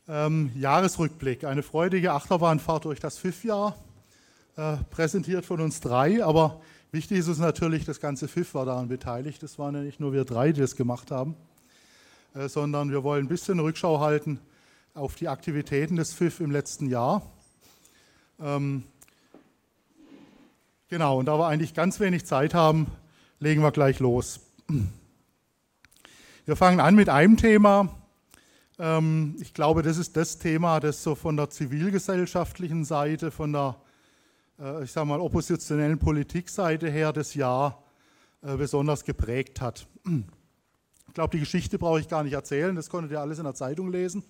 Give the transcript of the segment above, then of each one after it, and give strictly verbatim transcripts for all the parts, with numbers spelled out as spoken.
Ähm, Jahresrückblick, eine freudige Achterbahnfahrt durch das F I F-Jahr, äh, präsentiert von uns drei, aber wichtig ist es natürlich, das ganze F I F war daran beteiligt. Es waren ja nicht nur wir drei, die das gemacht haben, äh, sondern wir wollen ein bisschen Rückschau halten auf die Aktivitäten des F I F im letzten Jahr. Ähm, genau, und da wir eigentlich ganz wenig Zeit haben, legen wir gleich los. Wir fangen an mit einem Thema. Ich glaube, das ist das Thema, das so von der zivilgesellschaftlichen Seite, von der, ich sage mal, oppositionellen Politikseite her das Jahr besonders geprägt hat. Ich glaube, die Geschichte brauche ich gar nicht erzählen, das konntet ihr alles in der Zeitung lesen.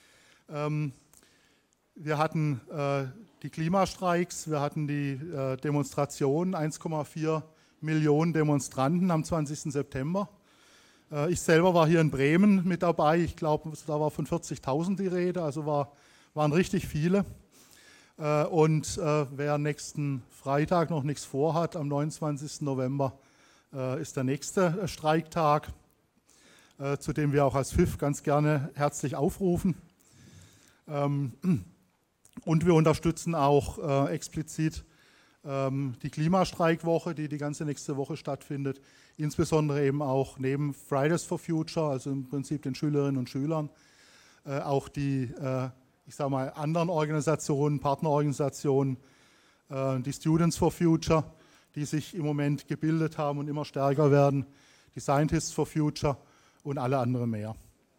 Wir hatten die Klimastreiks, wir hatten die Demonstrationen, eins Komma vier Millionen Demonstranten am zwanzigsten September. Ich selber war hier in Bremen mit dabei, ich glaube, da war von vierzigtausend die Rede, also war, waren richtig viele. Und wer nächsten Freitag noch nichts vorhat, am neunundzwanzigsten November ist der nächste Streiktag, zu dem wir auch als F I F ganz gerne herzlich aufrufen. Und wir unterstützen auch explizit die Klimastreikwoche, die die ganze nächste Woche stattfindet, insbesondere eben auch neben Fridays for Future, also im Prinzip den Schülerinnen und Schülern, äh, auch die, äh, ich sage mal, anderen Organisationen, Partnerorganisationen, äh, die Students for Future, die sich im Moment gebildet haben und immer stärker werden, die Scientists for Future und alle anderen mehr.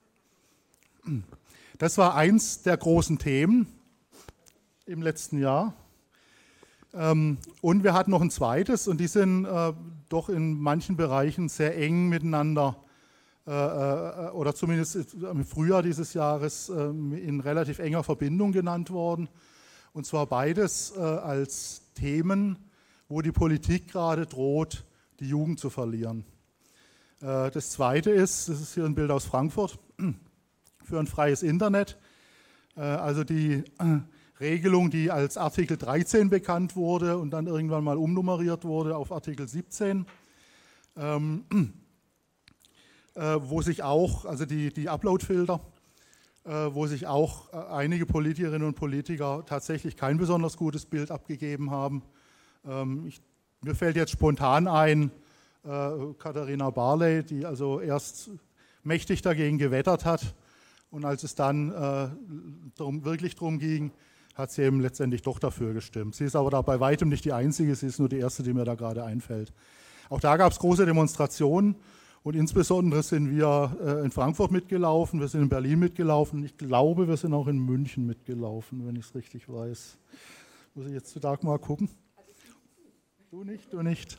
Das war eins der großen Themen im letzten Jahr. Und wir hatten noch ein zweites, und die sind äh, doch in manchen Bereichen sehr eng miteinander, äh, äh, oder zumindest im Frühjahr dieses Jahres äh, in relativ enger Verbindung genannt worden. Und zwar beides äh, als Themen, wo die Politik gerade droht, die Jugend zu verlieren. Äh, das zweite ist, das ist hier ein Bild aus Frankfurt, für ein freies Internet, äh, also die äh, Regelung, die als Artikel dreizehn bekannt wurde und dann irgendwann mal umnummeriert wurde auf Artikel siebzehn, ähm, äh, wo sich auch, also die, die Upload-Filter, äh, wo sich auch äh, einige Politikerinnen und Politiker tatsächlich kein besonders gutes Bild abgegeben haben. Ähm, ich, mir fällt jetzt spontan ein, äh, Katharina Barley, die also erst mächtig dagegen gewettert hat, und als es dann äh, drum, wirklich darum ging, hat sie eben letztendlich doch dafür gestimmt. Sie ist aber da bei weitem nicht die Einzige, sie ist nur die Erste, die mir da gerade einfällt. Auch da gab es große Demonstrationen, und insbesondere sind wir äh, in Frankfurt mitgelaufen, wir sind in Berlin mitgelaufen, ich glaube, wir sind auch in München mitgelaufen, wenn ich es richtig weiß. Muss ich jetzt zu Dagmar gucken? Du nicht, du nicht.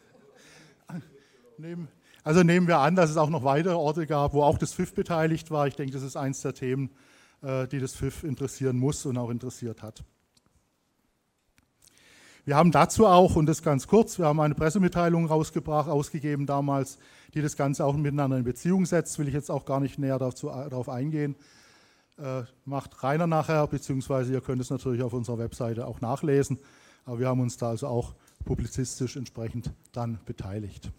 Also nehmen wir an, dass es auch noch weitere Orte gab, wo auch das F I F beteiligt war. Ich denke, das ist eins der Themen, die das F I F interessieren muss und auch interessiert hat. Wir haben dazu auch, und das ganz kurz, wir haben eine Pressemitteilung rausgebracht, ausgegeben damals, die das Ganze auch miteinander in Beziehung setzt, will ich jetzt auch gar nicht näher dazu, darauf eingehen. Äh, macht Rainer nachher, beziehungsweise ihr könnt es natürlich auf unserer Webseite auch nachlesen, aber wir haben uns da also auch publizistisch entsprechend dann beteiligt.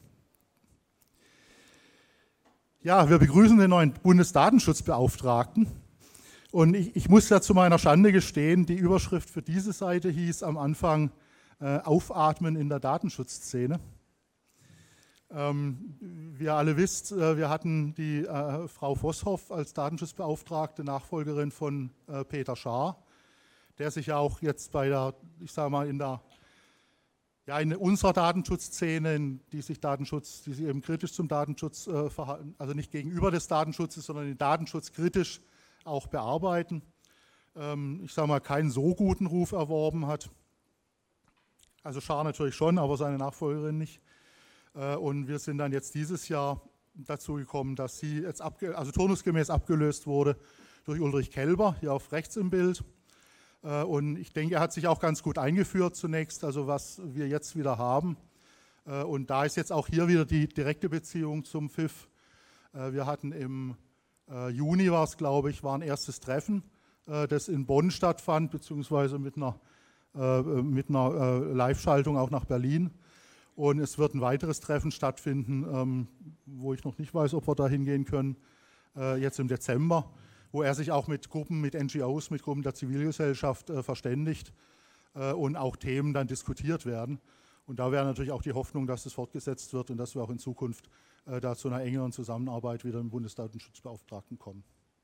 Ja, wir begrüßen den neuen Bundesdatenschutzbeauftragten. Und ich, ich muss ja zu meiner Schande gestehen, die Überschrift für diese Seite hieß am Anfang äh, Aufatmen in der Datenschutzszene. Ähm, wie ihr alle wisst, äh, wir hatten die äh, Frau Vosshoff als Datenschutzbeauftragte, Nachfolgerin von äh, Peter Schaar, der sich ja auch jetzt bei der, ich sage mal, in der ja, in unserer Datenschutzszene, in die sich Datenschutz, die sich eben kritisch zum Datenschutz äh, verhalten, also nicht gegenüber des Datenschutzes, sondern den Datenschutz kritisch auch bearbeiten, ähm, ich sage mal, keinen so guten Ruf erworben hat. Also Schaar natürlich schon, aber seine Nachfolgerin nicht. Äh, und wir sind dann jetzt dieses Jahr dazu gekommen, dass sie jetzt abge also turnusgemäß abgelöst wurde durch Ulrich Kelber, hier auf rechts im Bild. Äh, und ich denke, er hat sich auch ganz gut eingeführt zunächst, also was wir jetzt wieder haben. Äh, und da ist jetzt auch hier wieder die direkte Beziehung zum F I F. Äh, wir hatten im Juni war es, glaube ich, war ein erstes Treffen, äh, das in Bonn stattfand, beziehungsweise mit einer, äh, mit einer äh, Live-Schaltung auch nach Berlin. Und es wird ein weiteres Treffen stattfinden, ähm, wo ich noch nicht weiß, ob wir da hingehen können, äh, jetzt im Dezember, wo er sich auch mit Gruppen, mit N G Os, mit Gruppen der Zivilgesellschaft äh, verständigt äh, und auch Themen dann diskutiert werden. Und da wäre natürlich auch die Hoffnung, dass das fortgesetzt wird und dass wir auch in Zukunft äh, da zu einer engeren Zusammenarbeit wieder im Bundesdatenschutzbeauftragten kommen.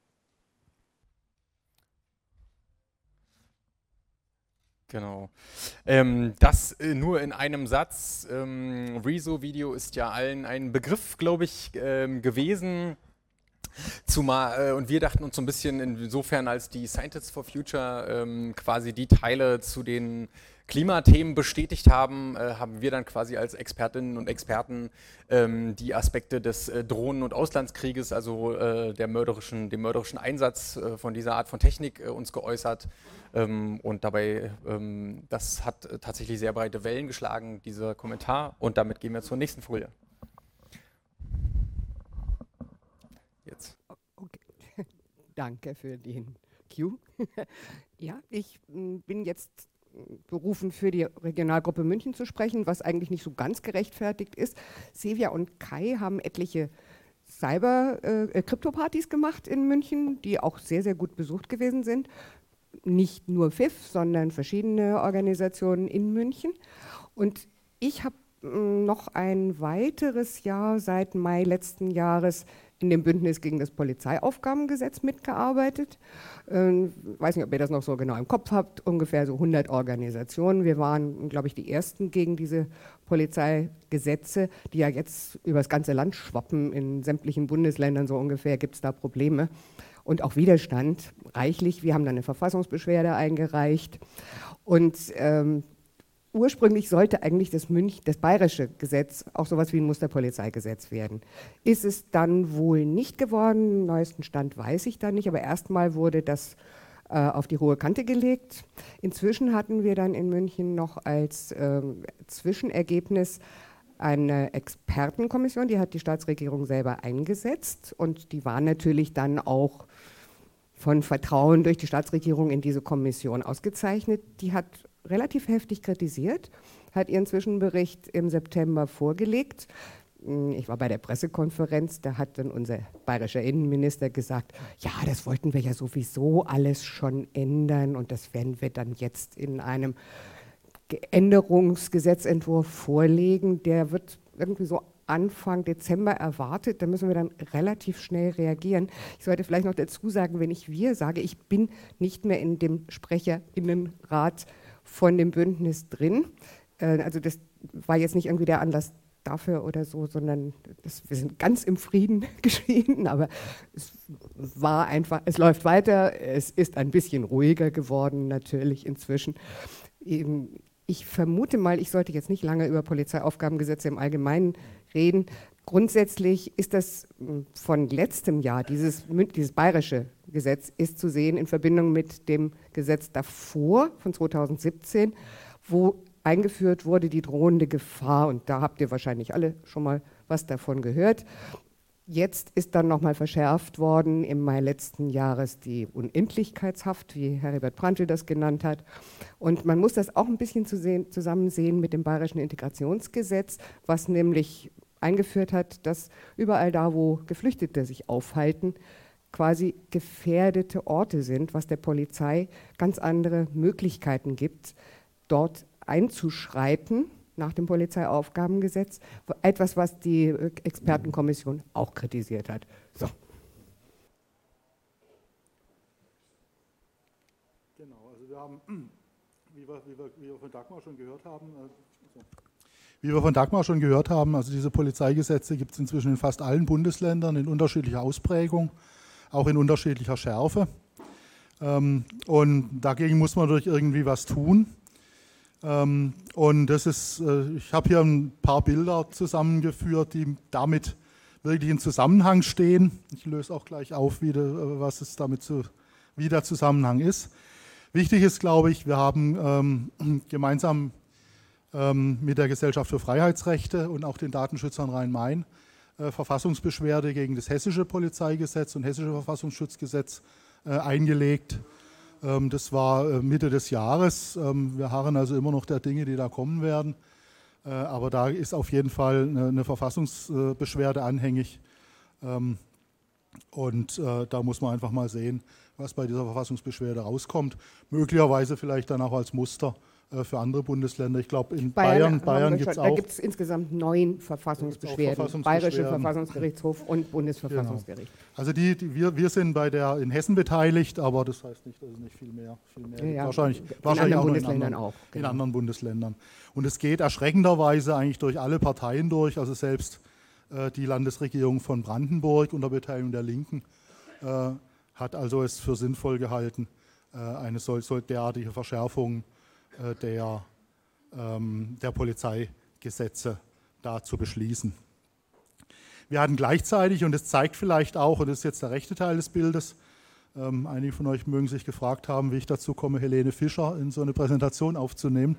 Genau. Ähm, das äh, nur in einem Satz. Ähm, Rezo-Video ist ja allen ein Begriff, glaube ich, ähm, gewesen. Zumal, äh, und wir dachten uns so ein bisschen insofern, als die Scientists for Future ähm, quasi die Teile zu den Klimathemen bestätigt haben, äh, haben wir dann quasi als Expertinnen und Experten ähm, die Aspekte des äh, Drohnen- und Auslandskrieges, also äh, der mörderischen, dem mörderischen Einsatz äh, von dieser Art von Technik äh, uns geäußert. Ähm, und dabei, ähm, das hat äh, tatsächlich sehr breite Wellen geschlagen, dieser Kommentar. Und damit gehen wir zur nächsten Folie. Jetzt. Okay. Danke für den Cue. Ja, ich m, bin jetzt berufen, für die Regionalgruppe München zu sprechen, was eigentlich nicht so ganz gerechtfertigt ist. Sevia und Kai haben etliche Cyber-Krypto-Partys äh, gemacht in München, die auch sehr, sehr gut besucht gewesen sind. Nicht nur F I F, sondern verschiedene Organisationen in München. Und ich habe noch ein weiteres Jahr seit Mai letzten Jahres in dem Bündnis gegen das Polizeiaufgabengesetz mitgearbeitet. Ich ähm, weiß nicht, ob ihr das noch so genau im Kopf habt, ungefähr so hundert Organisationen. Wir waren, glaube ich, die ersten gegen diese Polizeigesetze, die ja jetzt über das ganze Land schwappen. In sämtlichen Bundesländern so ungefähr gibt es da Probleme. Und auch Widerstand, reichlich. Wir haben dann eine Verfassungsbeschwerde eingereicht. Und ähm, ursprünglich sollte eigentlich das, Münch, das bayerische Gesetz auch sowas wie ein Musterpolizeigesetz werden. Ist es dann wohl nicht geworden, den neuesten Stand weiß ich da nicht, aber erstmal wurde das äh, auf die hohe Kante gelegt. Inzwischen hatten wir dann in München noch als äh, Zwischenergebnis eine Expertenkommission, die hat die Staatsregierung selber eingesetzt und die war natürlich dann auch von Vertrauen durch die Staatsregierung in diese Kommission ausgezeichnet. Die hat relativ heftig kritisiert, hat ihren Zwischenbericht im September vorgelegt. Ich war bei der Pressekonferenz, da hat dann unser bayerischer Innenminister gesagt, ja, das wollten wir ja sowieso alles schon ändern und das werden wir dann jetzt in einem Änderungsgesetzentwurf vorlegen. Der wird irgendwie so Anfang Dezember erwartet, da müssen wir dann relativ schnell reagieren. Ich sollte vielleicht noch dazu sagen, wenn ich wir sage, ich bin nicht mehr in dem Sprecherinnenrat von dem Bündnis drin. Äh, also das war jetzt nicht irgendwie der Anlass dafür oder so, sondern das, wir sind ganz im Frieden geschieden, aber es war einfach, es läuft weiter, es ist ein bisschen ruhiger geworden natürlich inzwischen. Eben, ich vermute mal, ich sollte jetzt nicht lange über Polizeiaufgabengesetze im Allgemeinen reden. Grundsätzlich ist das von letztem Jahr, dieses, dieses bayerische Gesetz ist zu sehen in Verbindung mit dem Gesetz davor von zweitausendsiebzehn, wo eingeführt wurde die drohende Gefahr. Und da habt ihr wahrscheinlich alle schon mal was davon gehört. Jetzt ist dann nochmal verschärft worden im Mai letzten Jahres die Unendlichkeitshaft, wie Heribert Prantl das genannt hat. Und man muss das auch ein bisschen zu sehen, zusammen sehen mit dem bayerischen Integrationsgesetz, was nämlich eingeführt hat, dass überall da, wo Geflüchtete sich aufhalten, quasi gefährdete Orte sind, was der Polizei ganz andere Möglichkeiten gibt, dort einzuschreiten nach dem Polizeiaufgabengesetz. Etwas, was die Expertenkommission auch kritisiert hat. So. Genau, also wir haben, wie wir, wie wir, wie wir von Dagmar schon gehört haben, äh, so. Wie wir von Dagmar schon gehört haben, also diese Polizeigesetze gibt es inzwischen in fast allen Bundesländern in unterschiedlicher Ausprägung, auch in unterschiedlicher Schärfe. Ähm, und dagegen muss man natürlich irgendwie was tun. Ähm, und das ist, äh, ich habe hier ein paar Bilder zusammengeführt, die damit wirklich in Zusammenhang stehen. Ich löse auch gleich auf, wie, de, was es damit zu, wie der Zusammenhang ist. Wichtig ist, glaube ich, wir haben ähm, gemeinsam ähm, mit der Gesellschaft für Freiheitsrechte und auch den Datenschützern Rhein-Main äh, Verfassungsbeschwerde gegen das hessische Polizeigesetz und hessische Verfassungsschutzgesetz äh, eingelegt. Ähm, das war äh, Mitte des Jahres. Ähm, wir harren also immer noch der Dinge, die da kommen werden. Äh, aber da ist auf jeden Fall eine, eine Verfassungsbeschwerde anhängig. Ähm, Und äh, da muss man einfach mal sehen, was bei dieser Verfassungsbeschwerde rauskommt. Möglicherweise vielleicht dann auch als Muster äh, für andere Bundesländer. Ich glaube, in Bayern, Bayern, Bayern gibt es auch. Da gibt es insgesamt neun Verfassungsbeschwerden. Verfassungsbeschwerden. Bayerische Verfassungsgerichtshof und Bundesverfassungsgericht. Genau. Also die, die, wir, wir sind bei der in Hessen beteiligt, aber das heißt nicht, dass es nicht viel mehr, viel mehr ja, ja. Wahrscheinlich, in wahrscheinlich anderen auch Bundesländern in anderen, auch. Genau. In anderen Bundesländern. Und es geht erschreckenderweise eigentlich durch alle Parteien durch, also selbst äh, die Landesregierung von Brandenburg unter Beteiligung der Linken äh, hat also es für sinnvoll gehalten, äh, eine sol, sol derartige Verschärfung äh, der, ähm, der Polizeigesetze da zu beschließen. Wir hatten gleichzeitig, und das zeigt vielleicht auch, und das ist jetzt der rechte Teil des Bildes, ähm, einige von euch mögen sich gefragt haben, wie ich dazu komme, Helene Fischer in so eine Präsentation aufzunehmen.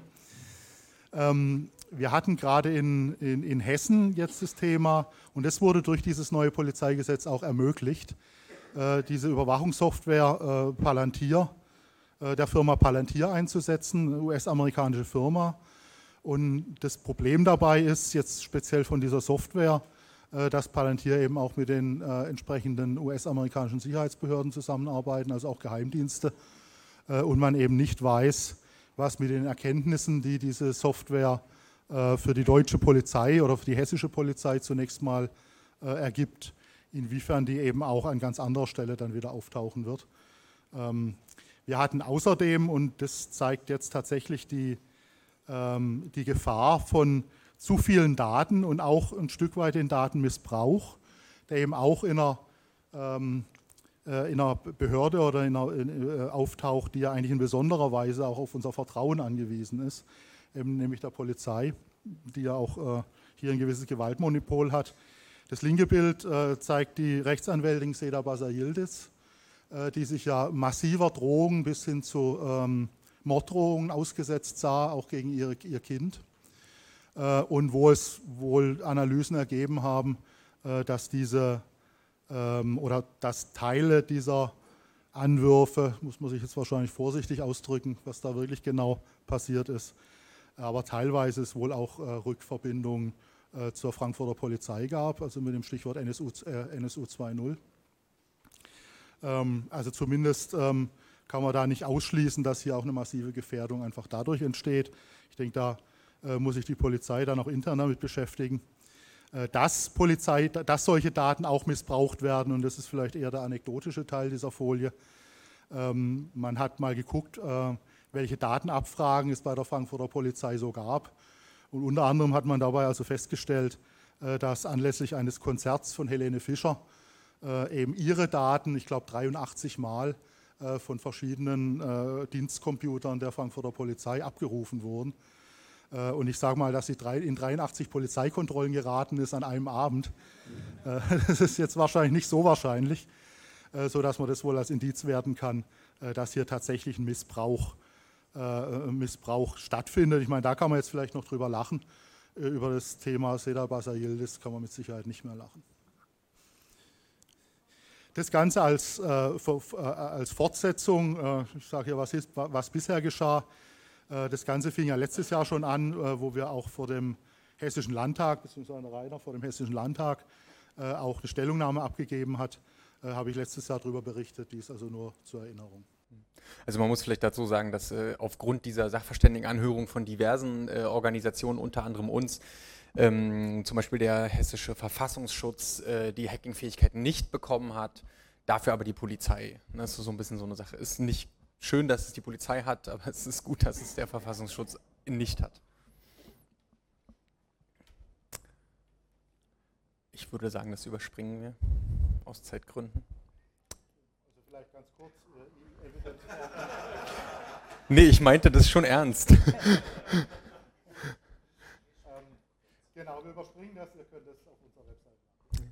Ähm, wir hatten gerade in, in, in Hessen jetzt das Thema, und das wurde durch dieses neue Polizeigesetz auch ermöglicht, äh, diese Überwachungssoftware äh, Palantir, äh, der Firma Palantir einzusetzen, eine U S-amerikanische Firma. Und das Problem dabei ist, jetzt speziell von dieser Software, dass Palantir eben auch mit den äh, entsprechenden U S-amerikanischen Sicherheitsbehörden zusammenarbeiten, also auch Geheimdienste, äh, und man eben nicht weiß, was mit den Erkenntnissen, die diese Software äh, für die deutsche Polizei oder für die hessische Polizei zunächst mal äh, ergibt, inwiefern die eben auch an ganz anderer Stelle dann wieder auftauchen wird. Ähm, wir hatten außerdem, und das zeigt jetzt tatsächlich die, ähm, die Gefahr von zu vielen Daten und auch ein Stück weit den Datenmissbrauch, der eben auch in einer, ähm, äh, in einer Behörde oder in einer, in, äh, auftaucht, die ja eigentlich in besonderer Weise auch auf unser Vertrauen angewiesen ist, eben nämlich der Polizei, die ja auch äh, hier ein gewisses Gewaltmonopol hat. Das linke Bild äh, zeigt die Rechtsanwältin Seda Basayildis, äh, die sich ja massiver Drohungen bis hin zu ähm, Morddrohungen ausgesetzt sah, auch gegen ihre, ihr Kind. Und wo es wohl Analysen ergeben haben, dass diese oder dass Teile dieser Anwürfe, muss man sich jetzt wahrscheinlich vorsichtig ausdrücken, was da wirklich genau passiert ist, aber teilweise es wohl auch Rückverbindungen zur Frankfurter Polizei gab, also mit dem Stichwort N S U, äh, N S U zwei Punkt null. Also zumindest kann man da nicht ausschließen, dass hier auch eine massive Gefährdung einfach dadurch entsteht. Ich denke, da muss sich die Polizei dann auch intern damit beschäftigen, dass, Polizei, dass solche Daten auch missbraucht werden, und das ist vielleicht eher der anekdotische Teil dieser Folie. Man hat mal geguckt, welche Datenabfragen es bei der Frankfurter Polizei so gab, und unter anderem hat man dabei also festgestellt, dass anlässlich eines Konzerts von Helene Fischer eben ihre Daten, ich glaube dreiundachtzig Mal, von verschiedenen Dienstcomputern der Frankfurter Polizei abgerufen wurden. Und ich sage mal, dass sie in dreiundachtzig Polizeikontrollen geraten ist an einem Abend. Das ist jetzt wahrscheinlich nicht so wahrscheinlich, sodass man das wohl als Indiz werten kann, dass hier tatsächlich ein Missbrauch, Missbrauch stattfindet. Ich meine, da kann man jetzt vielleicht noch drüber lachen. Über das Thema Seda Basayildis kann man mit Sicherheit nicht mehr lachen. Das Ganze als, als Fortsetzung, ich sage hier, was, ist, was bisher geschah. Das Ganze fing ja letztes Jahr schon an, wo wir auch vor dem Hessischen Landtag, beziehungsweise Rainer vor dem Hessischen Landtag auch eine Stellungnahme abgegeben hat, habe ich letztes Jahr darüber berichtet, dies also nur zur Erinnerung. Also man muss vielleicht dazu sagen, dass äh, aufgrund dieser Sachverständigenanhörung von diversen äh, Organisationen, unter anderem uns, ähm, zum Beispiel der Hessische Verfassungsschutz, äh, die Hackingfähigkeiten nicht bekommen hat, dafür aber die Polizei. Das ist so ein bisschen so eine Sache. Ist nicht schön, dass es die Polizei hat, aber es ist gut, dass es der Verfassungsschutz nicht hat. Ich würde sagen, das überspringen wir aus Zeitgründen. Also vielleicht ganz kurz. Nee, ich meinte das schon ernst. ähm, genau, wir überspringen das, ihr könnt das auf unserer Website machen.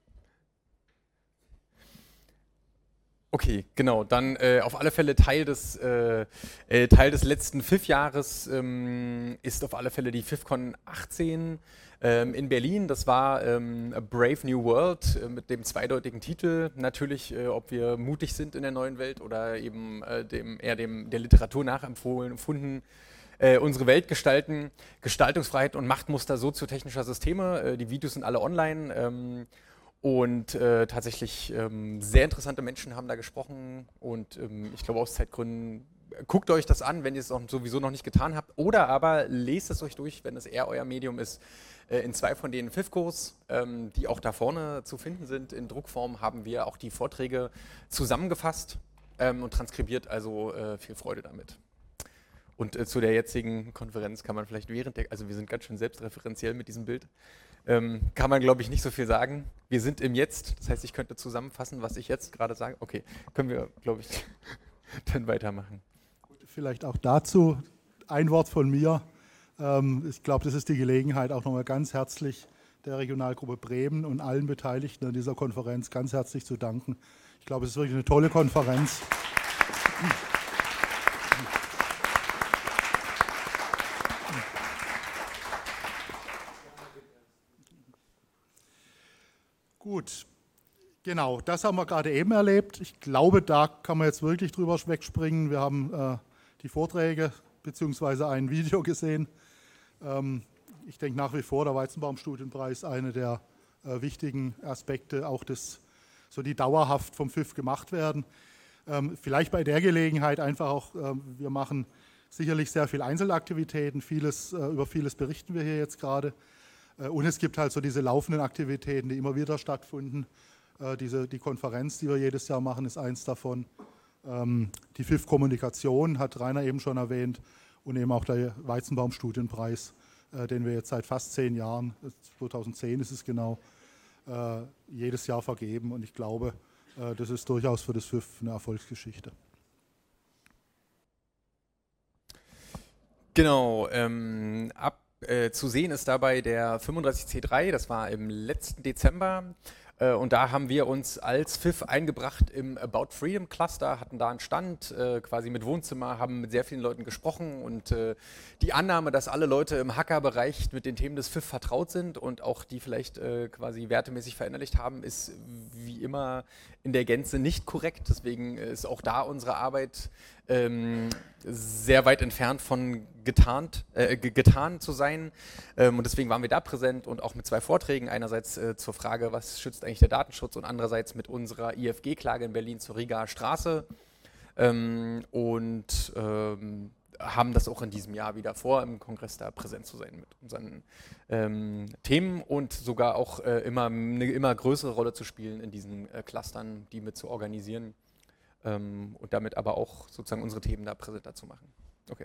Okay, genau. Dann äh, auf alle Fälle Teil des, äh, äh, Teil des letzten F I F-Jahres ähm, ist auf alle Fälle die FIFCon achtzehn ähm, in Berlin. Das war ähm, A Brave New World äh, mit dem zweideutigen Titel. Natürlich, äh, ob wir mutig sind in der neuen Welt oder eben äh, dem, eher dem, der Literatur nachempfunden. Äh, unsere Welt gestalten, Gestaltungsfreiheit und Machtmuster soziotechnischer Systeme. Äh, die Videos sind alle online. Ähm, Und äh, tatsächlich ähm, sehr interessante Menschen haben da gesprochen und ähm, ich glaube aus Zeitgründen, guckt euch das an, wenn ihr es auch sowieso noch nicht getan habt, oder aber lest es euch durch, wenn es eher euer Medium ist. Äh, in zwei von den F I F-Kurs, ähm, die auch da vorne zu finden sind, in Druckform haben wir auch die Vorträge zusammengefasst ähm, und transkribiert, also äh, viel Freude damit. Und äh, zu der jetzigen Konferenz kann man vielleicht während der, also wir sind ganz schön selbstreferenziell mit diesem Bild, ähm, kann man glaube ich nicht so viel sagen. Wir sind im Jetzt, das heißt ich könnte zusammenfassen, was ich jetzt gerade sage. Okay, können wir glaube ich dann weitermachen. Vielleicht auch dazu ein Wort von mir. Ähm, ich glaube, das ist die Gelegenheit, auch nochmal ganz herzlich der Regionalgruppe Bremen und allen Beteiligten an dieser Konferenz ganz herzlich zu danken. Ich glaube, es ist wirklich eine tolle Konferenz. Gut, genau, das haben wir gerade eben erlebt. Ich glaube, da kann man jetzt wirklich drüber wegspringen. Wir haben äh, die Vorträge bzw. ein Video gesehen. Ähm, ich denke nach wie vor, der Weizenbaumstudienpreis einer der äh, wichtigen Aspekte, auch das, so die dauerhaft vom F I F gemacht werden. Ähm, vielleicht bei der Gelegenheit einfach auch, äh, wir machen sicherlich sehr viele Einzelaktivitäten, vieles, äh, über vieles berichten wir hier jetzt gerade. Und es gibt halt so diese laufenden Aktivitäten, die immer wieder stattfinden. Äh, diese, die Konferenz, die wir jedes Jahr machen, ist eins davon. Ähm, die F I F-Kommunikation hat Rainer eben schon erwähnt und eben auch der Weizenbaumstudienpreis, äh, den wir jetzt seit fast zehn Jahren, zweitausendzehn ist es genau, äh, jedes Jahr vergeben. Und ich glaube, äh, das ist durchaus für das F I F eine Erfolgsgeschichte. Genau, ähm, ab Äh, zu sehen ist dabei der fünfunddreißig C drei, das war im letzten Dezember äh, und da haben wir uns als F I F eingebracht im About Freedom Cluster, hatten da einen Stand äh, quasi mit Wohnzimmer, haben mit sehr vielen Leuten gesprochen und äh, die Annahme, dass alle Leute im Hacker-Bereich mit den Themen des F I F vertraut sind und auch die vielleicht äh, quasi wertemäßig verinnerlicht haben, ist wie immer in der Gänze nicht korrekt. Deswegen ist auch da unsere Arbeit ähm, sehr weit entfernt von getarnt, äh, getan zu sein. Ähm, und deswegen waren wir da präsent und auch mit zwei Vorträgen. Einerseits äh, zur Frage, was schützt eigentlich der Datenschutz, und andererseits mit unserer I F G-Klage in Berlin zur Rigaer Straße. Ähm, und ähm, haben das auch in diesem Jahr wieder vor, im Kongress da präsent zu sein mit unseren ähm, Themen und sogar auch äh, immer eine immer größere Rolle zu spielen in diesen äh, Clustern, die mit zu organisieren ähm, und damit aber auch sozusagen unsere Themen da präsenter zu machen. Okay.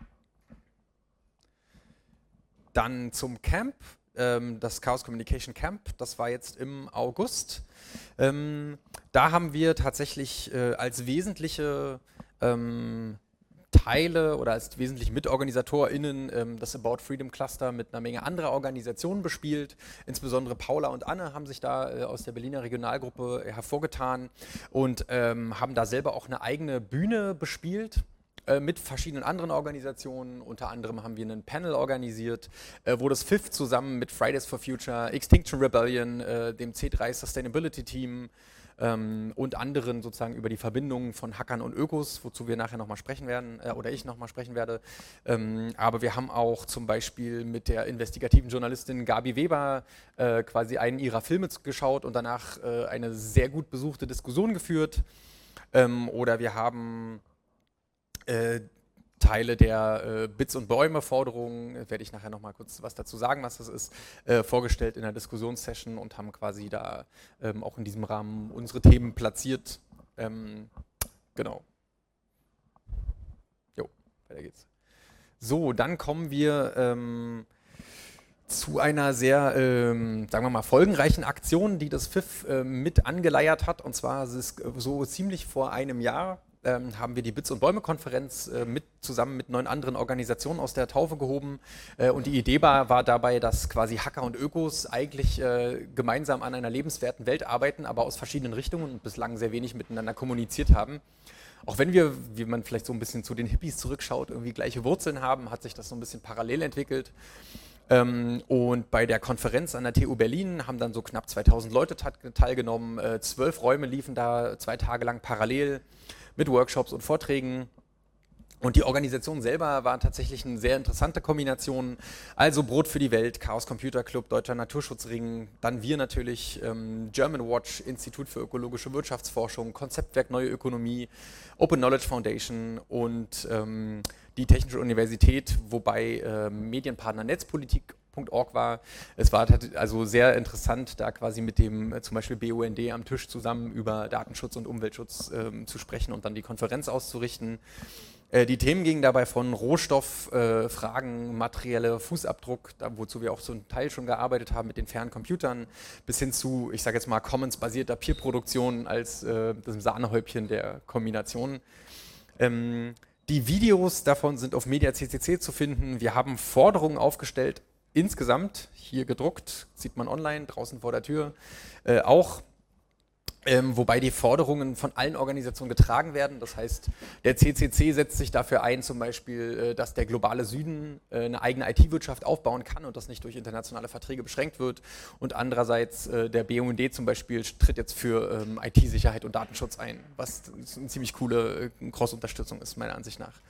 Dann zum Camp, ähm, das Chaos Communication Camp, das war jetzt im August. Ähm, da haben wir tatsächlich äh, als wesentliche ähm, Teile oder als wesentliche MitorganisatorInnen ähm, das About Freedom Cluster mit einer Menge anderer Organisationen bespielt. Insbesondere Paula und Anne haben sich da äh, aus der Berliner Regionalgruppe äh, hervorgetan und ähm, haben da selber auch eine eigene Bühne bespielt äh, mit verschiedenen anderen Organisationen. Unter anderem haben wir einen Panel organisiert, äh, wo das F I F zusammen mit Fridays for Future, Extinction Rebellion, äh, dem C drei Sustainability Team Ähm, und anderen sozusagen über die Verbindungen von Hackern und Ökos, wozu wir nachher nochmal sprechen werden, äh, oder ich nochmal sprechen werde. Ähm, aber wir haben auch zum Beispiel mit der investigativen Journalistin Gabi Weber äh, quasi einen ihrer Filme geschaut und danach äh, eine sehr gut besuchte Diskussion geführt. Ähm, oder wir haben äh, Teile der äh, Bits- und Bäume-Forderungen, werde ich nachher noch mal kurz was dazu sagen, was das ist, äh, vorgestellt in der Diskussionssession und haben quasi da ähm, auch in diesem Rahmen unsere Themen platziert. Ähm, genau. Jo, weiter geht's. So, dann kommen wir ähm, zu einer sehr, ähm, sagen wir mal, folgenreichen Aktion, die das F I F äh, mit angeleiert hat. Und zwar ist es so ziemlich vor einem Jahr, Ähm, haben wir die Bits- und Bäume-Konferenz äh, mit, zusammen mit neun anderen Organisationen aus der Taufe gehoben. Äh, und die Idee war, war dabei, dass quasi Hacker und Ökos eigentlich äh, gemeinsam an einer lebenswerten Welt arbeiten, aber aus verschiedenen Richtungen und bislang sehr wenig miteinander kommuniziert haben. Auch wenn wir, wie man vielleicht so ein bisschen zu den Hippies zurückschaut, irgendwie gleiche Wurzeln haben, hat sich das so ein bisschen parallel entwickelt. Ähm, und bei der Konferenz an der T U Berlin haben dann so knapp zweitausend Leute teilgenommen. Äh, zwölf Räume liefen da zwei Tage lang parallel mit Workshops und Vorträgen. Und die Organisation selber war tatsächlich eine sehr interessante Kombination. Also Brot für die Welt, Chaos Computer Club, Deutscher Naturschutzring, dann wir natürlich, ähm, German Watch, Institut für ökologische Wirtschaftsforschung, Konzeptwerk Neue Ökonomie, Open Knowledge Foundation und ähm, die Technische Universität, wobei äh, Medienpartner Netzpolitik Punkt org war. Es war also sehr interessant, da quasi mit dem äh, zum Beispiel B U N D am Tisch zusammen über Datenschutz und Umweltschutz ähm, zu sprechen und dann die Konferenz auszurichten. Äh, die Themen gingen dabei von Rohstofffragen, äh, materielle Fußabdruck, da, wozu wir auch zum Teil schon gearbeitet haben mit den fairen Computern, bis hin zu, ich sage jetzt mal, Commons-basierter Peer-Produktion als äh, das Sahnehäubchen der Kombination. Ähm, die Videos davon sind auf Media C C C zu finden. Wir haben Forderungen aufgestellt, insgesamt, hier gedruckt, sieht man online, draußen vor der Tür, äh, auch, ähm, wobei die Forderungen von allen Organisationen getragen werden. Das heißt, der C C C setzt sich dafür ein, zum Beispiel, äh, dass der globale Süden äh, eine eigene I T-Wirtschaft aufbauen kann und das nicht durch internationale Verträge beschränkt wird. Und andererseits, äh, der B U N D zum Beispiel tritt jetzt für ähm, I T-Sicherheit und Datenschutz ein, was eine ziemlich coole äh, Cross-Unterstützung ist, meiner Ansicht nach.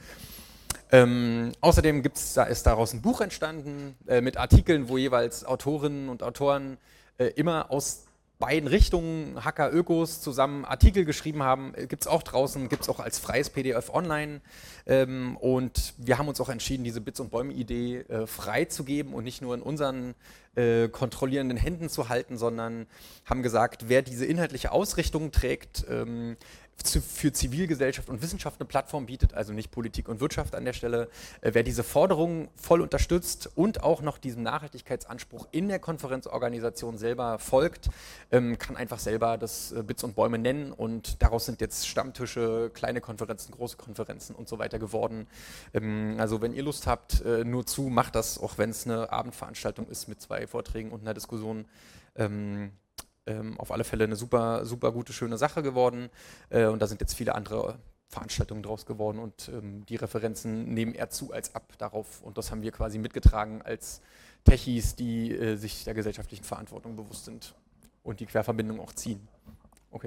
Ähm, außerdem gibt's, da ist daraus ein Buch entstanden äh, mit Artikeln, wo jeweils Autorinnen und Autoren äh, immer aus beiden Richtungen, Hacker, Ökos, zusammen Artikel geschrieben haben. Äh, gibt es auch draußen, gibt es auch als freies P D F online. Ähm, und wir haben uns auch entschieden, diese Bits- und Bäume-Idee äh, freizugeben und nicht nur in unseren äh, kontrollierenden Händen zu halten, sondern haben gesagt, wer diese inhaltliche Ausrichtung trägt, ähm, für Zivilgesellschaft und Wissenschaft eine Plattform bietet, also nicht Politik und Wirtschaft an der Stelle. Äh, wer diese Forderungen voll unterstützt und auch noch diesem Nachhaltigkeitsanspruch in der Konferenzorganisation selber folgt, ähm, kann einfach selber das äh, Bits und Bäume nennen und daraus sind jetzt Stammtische, kleine Konferenzen, große Konferenzen und so weiter geworden. Ähm, also wenn ihr Lust habt, äh, nur zu, macht das, auch wenn es eine Abendveranstaltung ist mit zwei Vorträgen und einer Diskussion. Ähm, Ähm, auf alle Fälle eine super, super gute, schöne Sache geworden äh, und da sind jetzt viele andere Veranstaltungen draus geworden und ähm, die Referenzen nehmen eher zu als ab darauf und das haben wir quasi mitgetragen als Techies, die äh, sich der gesellschaftlichen Verantwortung bewusst sind und die Querverbindung auch ziehen. Okay.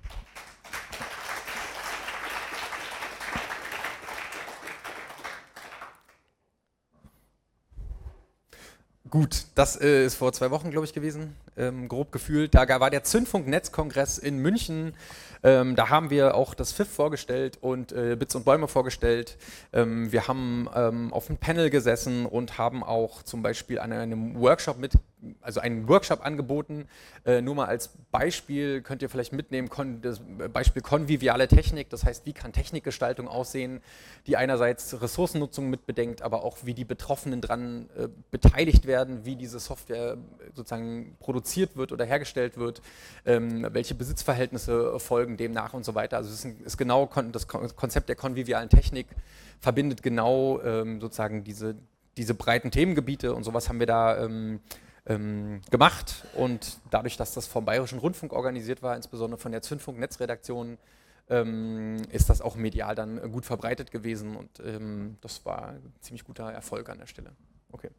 Gut, das äh, ist vor zwei Wochen, glaube ich, gewesen, ähm, grob gefühlt. Da war der Zündfunk-Netzkongress in München. Ähm, da haben wir auch das F I F vorgestellt und äh, Bits und Bäume vorgestellt. Ähm, wir haben ähm, auf einem Panel gesessen und haben auch zum Beispiel an einem Workshop mit, also einen Workshop angeboten. Äh, nur mal als Beispiel könnt ihr vielleicht mitnehmen, kon das Beispiel konviviale Technik. Das heißt, wie kann Technikgestaltung aussehen, die einerseits Ressourcennutzung mitbedenkt, aber auch wie die Betroffenen dran äh, beteiligt werden, wie diese Software sozusagen produziert wird oder hergestellt wird, ähm, welche Besitzverhältnisse folgen demnach und so weiter. Also es ist, ist genau das Konzept der konvivialen Technik verbindet genau ähm, sozusagen diese, diese breiten Themengebiete und sowas haben wir da ähm, ähm, gemacht und dadurch, dass das vom Bayerischen Rundfunk organisiert war, insbesondere von der Zündfunk-Netzredaktion, ähm, ist das auch medial dann gut verbreitet gewesen und ähm, das war ein ziemlich guter Erfolg an der Stelle. Okay.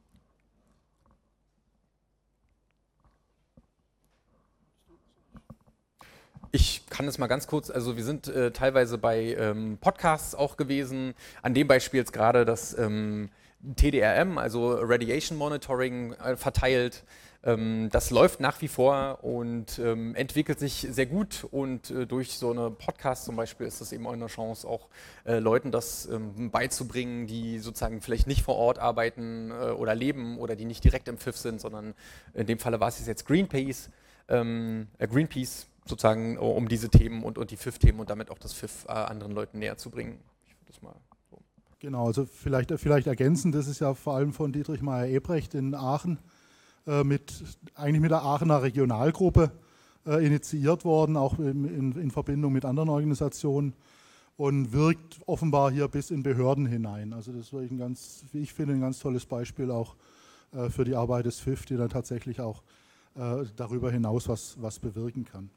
Ich kann es mal ganz kurz, also wir sind äh, teilweise bei ähm, Podcasts auch gewesen, an dem Beispiel jetzt gerade das ähm, T D R M, also Radiation Monitoring, äh, verteilt. Ähm, das läuft nach wie vor und ähm, entwickelt sich sehr gut und äh, durch so eine Podcast zum Beispiel ist das eben auch eine Chance, auch äh, Leuten das ähm, beizubringen, die sozusagen vielleicht nicht vor Ort arbeiten äh, oder leben oder die nicht direkt im F I F sind, sondern in dem Falle war es jetzt Greenpeace, ähm, äh, Greenpeace, sozusagen um diese Themen und, und die F I F-Themen und damit auch das F I F äh, anderen Leuten näher zu bringen. Ich würde das mal so. Genau, also vielleicht, vielleicht ergänzend, das ist ja vor allem von Dietrich Meyer-Ebrecht in Aachen äh, mit, eigentlich mit der Aachener Regionalgruppe äh, initiiert worden, auch in, in, in Verbindung mit anderen Organisationen und wirkt offenbar hier bis in Behörden hinein. Also das ist wirklich ein ganz, wie ich finde, ein ganz tolles Beispiel auch äh, für die Arbeit des F I F, die dann tatsächlich auch äh, darüber hinaus was, was bewirken kann.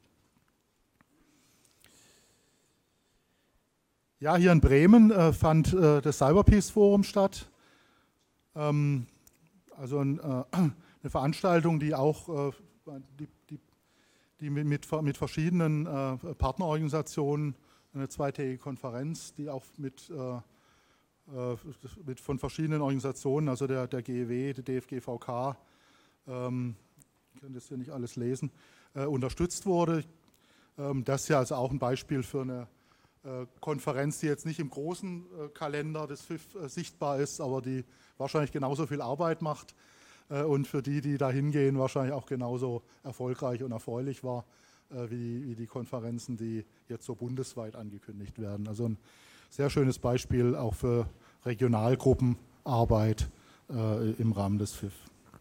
Ja, hier in Bremen äh, fand äh, das Cyberpeace Forum statt. Ähm, also ein, äh, eine Veranstaltung, die auch äh, die, die, die mit, mit verschiedenen äh, Partnerorganisationen, eine zweitägige Konferenz, die auch mit äh, äh, mit, von verschiedenen Organisationen, also der, der G E W, der D F G V K, ähm, ich kann das hier nicht alles lesen, äh, unterstützt wurde. Ähm, das ist ja also auch ein Beispiel für eine äh, Konferenz, die jetzt nicht im großen äh, Kalender des F I F äh, sichtbar ist, aber die wahrscheinlich genauso viel Arbeit macht äh, und für die, die da hingehen, wahrscheinlich auch genauso erfolgreich und erfreulich war, äh, wie, wie die Konferenzen, die jetzt so bundesweit angekündigt werden. Also ein sehr schönes Beispiel auch für Regionalgruppenarbeit äh, im Rahmen des F I F.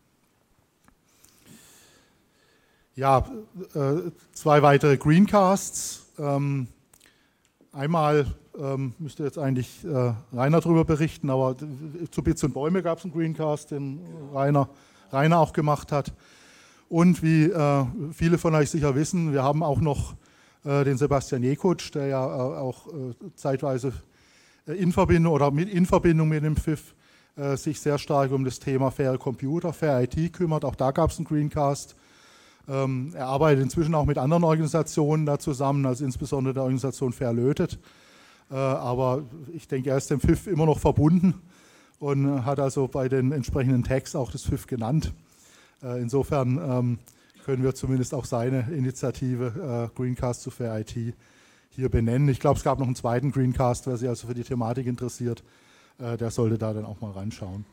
Ja, äh, zwei weitere Greencasts. Ähm, einmal ähm, müsste jetzt eigentlich äh, Rainer darüber berichten, aber zu Bits und Bäume gab es einen Greencast, den Rainer, Rainer auch gemacht hat. Und wie äh, viele von euch sicher wissen, wir haben auch noch äh, den Sebastian Jekutsch, der ja äh, auch äh, zeitweise in Verbindung oder mit, in Verbindung mit dem F I F äh, sich sehr stark um das Thema Fair Computer, Fair I T kümmert. Auch da gab es einen Greencast. Ähm, er arbeitet inzwischen auch mit anderen Organisationen da zusammen, also insbesondere der Organisation Fairlötet. Äh, aber ich denke, er ist dem F I F immer noch verbunden und hat also bei den entsprechenden Tags auch das F I F genannt. Äh, insofern ähm, können wir zumindest auch seine Initiative äh, Greencast zu Fair I T hier benennen. Ich glaube, es gab noch einen zweiten Greencast, wer sich also für die Thematik interessiert, äh, der sollte da dann auch mal reinschauen.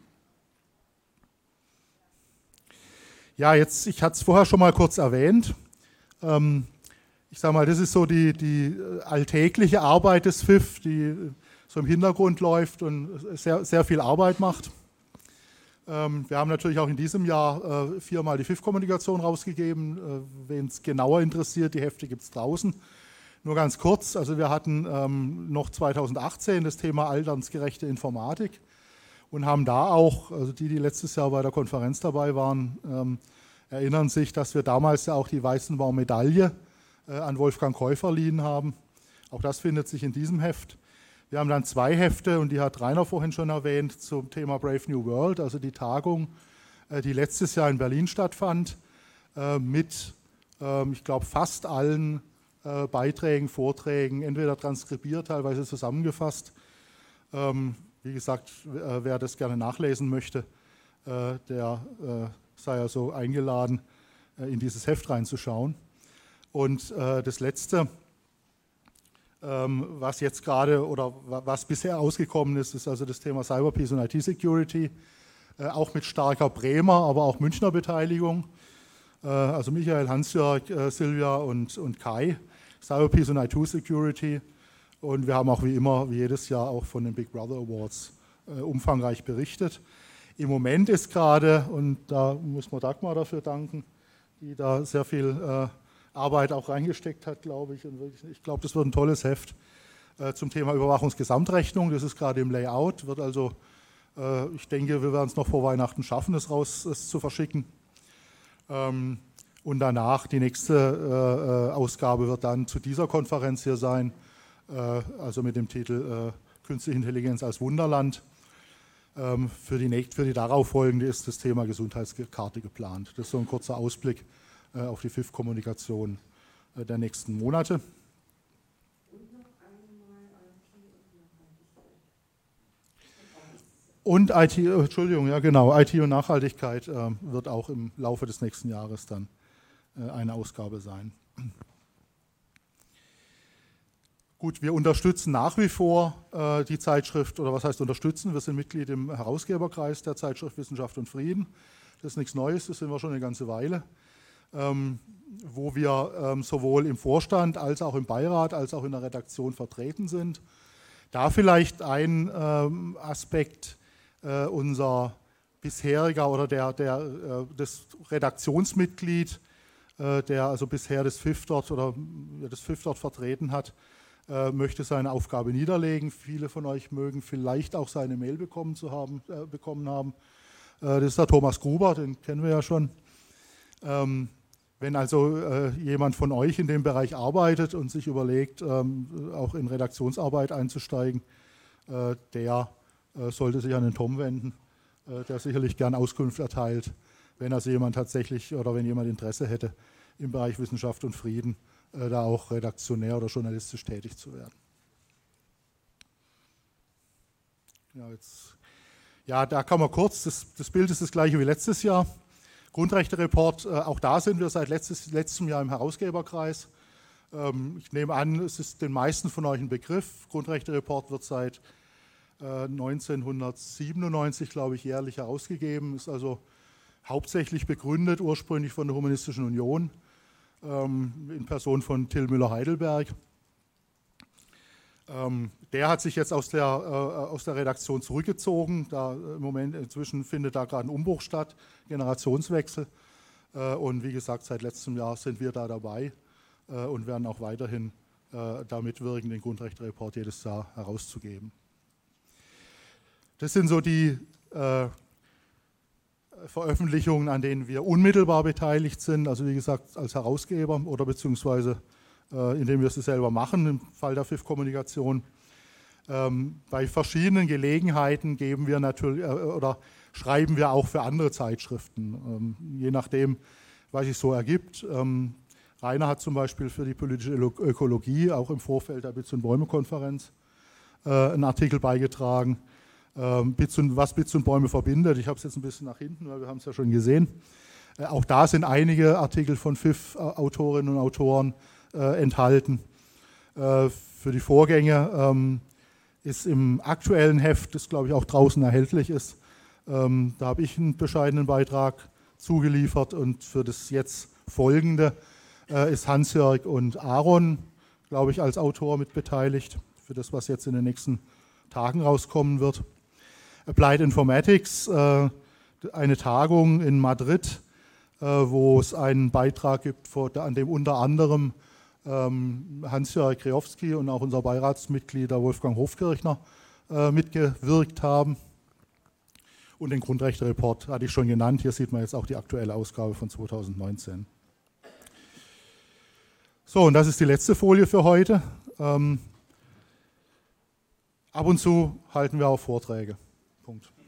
Ja, jetzt, ich hatte es vorher schon mal kurz erwähnt. Ähm, ich sage mal, das ist so die, die alltägliche Arbeit des F I F, die so im Hintergrund läuft und sehr, sehr viel Arbeit macht. Ähm, wir haben natürlich auch in diesem Jahr äh, viermal die F I F-Kommunikation rausgegeben. Äh, wen es genauer interessiert, die Hefte gibt es draußen. Nur ganz kurz, also wir hatten ähm, noch zweitausendachtzehn das Thema alternsgerechte Informatik und haben da auch, also die, die letztes Jahr bei der Konferenz dabei waren, ähm, erinnern sich, dass wir damals ja auch die Weißenbaum-Medaille äh, an Wolfgang Keu verliehen haben. Auch das findet sich in diesem Heft. Wir haben dann zwei Hefte, und die hat Rainer vorhin schon erwähnt, zum Thema Brave New World, also die Tagung, äh, die letztes Jahr in Berlin stattfand, äh, mit, äh, ich glaube, fast allen Äh, Beiträgen, Vorträgen, entweder transkribiert, teilweise zusammengefasst. Ähm, wie gesagt, äh, wer das gerne nachlesen möchte, äh, der äh, sei also eingeladen, äh, in dieses Heft reinzuschauen. Und äh, das Letzte, ähm, was jetzt gerade oder was bisher ausgekommen ist, ist also das Thema Cyberpeace und I T-Security, äh, auch mit starker Bremer, aber auch Münchner Beteiligung. Äh, also Michael, Hans-Jörg, äh, Silvia und, und Kai. Cyberpeace und I T-Security, und wir haben auch wie immer, wie jedes Jahr, auch von den Big Brother Awards äh, umfangreich berichtet. Im Moment ist gerade, und da muss man Dagmar dafür danken, die da sehr viel äh, Arbeit auch reingesteckt hat, glaube ich, und wirklich, ich glaube, das wird ein tolles Heft äh, zum Thema Überwachungsgesamtrechnung. Das ist gerade im Layout, wird also, äh, ich denke, wir werden es noch vor Weihnachten schaffen, es raus es zu verschicken. Ähm, Und danach, die nächste äh, Ausgabe wird dann zu dieser Konferenz hier sein, äh, also mit dem Titel äh, Künstliche Intelligenz als Wunderland. Ähm, für, die nächst, für die darauffolgende ist das Thema Gesundheitskarte geplant. Das ist so ein kurzer Ausblick äh, auf die F I F-Kommunikation äh, der nächsten Monate. Und I T, äh, Entschuldigung, ja genau, I T und Nachhaltigkeit äh, wird auch im Laufe des nächsten Jahres dann eine Ausgabe sein. Gut, wir unterstützen nach wie vor äh, die Zeitschrift, oder was heißt unterstützen? Wir sind Mitglied im Herausgeberkreis der Zeitschrift Wissenschaft und Frieden. Das ist nichts Neues, das sind wir schon eine ganze Weile, ähm, wo wir ähm, sowohl im Vorstand als auch im Beirat als auch in der Redaktion vertreten sind. Da vielleicht ein ähm, Aspekt, äh, unser bisheriger oder der, der, äh, das Redaktionsmitglied, der also bisher das F I F dort oder das F I F dort vertreten hat, äh, möchte seine Aufgabe niederlegen. Viele von euch mögen vielleicht auch seine Mail bekommen, zu haben, äh, bekommen haben. Äh, das ist der Thomas Gruber, den kennen wir ja schon. Ähm, wenn also äh, jemand von euch in dem Bereich arbeitet und sich überlegt, ähm, auch in Redaktionsarbeit einzusteigen, äh, der äh, sollte sich an den Tom wenden, äh, der sicherlich gern Auskunft erteilt, wenn also jemand tatsächlich oder wenn jemand Interesse hätte, im Bereich Wissenschaft und Frieden äh, da auch redaktionär oder journalistisch tätig zu werden. ja, jetzt, ja, da kann man kurz, das, das Bild ist das gleiche wie letztes Jahr. Grundrechte-Report, äh, auch da sind wir seit letztes, letztem Jahr im Herausgeberkreis. Ähm, ich nehme an, es ist den meisten von euch ein Begriff. Grundrechte-Report wird seit äh, neunzehnhundertsiebenundneunzig, glaube ich, jährlich herausgegeben, ist also hauptsächlich begründet, ursprünglich von der Humanistischen Union, ähm, in Person von Till Müller-Heidelberg. Ähm, der hat sich jetzt aus der, äh, aus der Redaktion zurückgezogen. Da, im Moment, inzwischen findet da gerade ein Umbruch statt, Generationswechsel. Äh, und wie gesagt, seit letztem Jahr sind wir da dabei äh, und werden auch weiterhin äh, da mitwirken, den Grundrechte-Report jedes Jahr herauszugeben. Das sind so die äh, Veröffentlichungen, an denen wir unmittelbar beteiligt sind, also wie gesagt als Herausgeber oder beziehungsweise äh, indem wir es selber machen, im Fall der F I F-Kommunikation. Ähm, bei verschiedenen Gelegenheiten geben wir natürlich äh, oder schreiben wir auch für andere Zeitschriften, ähm, je nachdem, was sich so ergibt. Ähm, Rainer hat zum Beispiel für die politische Ökologie auch im Vorfeld der Bitz- und Bäume-Konferenz äh, einen Artikel beigetragen. Ähm, Bitz und, was Bitz und Bäume verbindet. Ich habe es jetzt ein bisschen nach hinten, weil wir haben es ja schon gesehen. Äh, auch da sind einige Artikel von F I F-Autorinnen und Autoren äh, enthalten. Äh, für die Vorgänge ähm, ist im aktuellen Heft, das glaube ich auch draußen erhältlich ist, ähm, da habe ich einen bescheidenen Beitrag zugeliefert und für das jetzt folgende äh, ist Hans-Jörg und Aaron, glaube ich, als Autor mit beteiligt, für das, was jetzt in den nächsten Tagen rauskommen wird. Applied Informatics, äh, eine Tagung in Madrid, äh, wo es einen Beitrag gibt, vor, an dem unter anderem ähm, Hans-Jörg Kreowski und auch unser Beiratsmitglied Wolfgang Hofkirchner äh, mitgewirkt haben. Und den Grundrechte-Report hatte ich schon genannt. Hier sieht man jetzt auch die aktuelle Ausgabe von zweitausendneunzehn. So, und das ist die letzte Folie für heute. Ähm, ab und zu halten wir auch Vorträge. Punkt.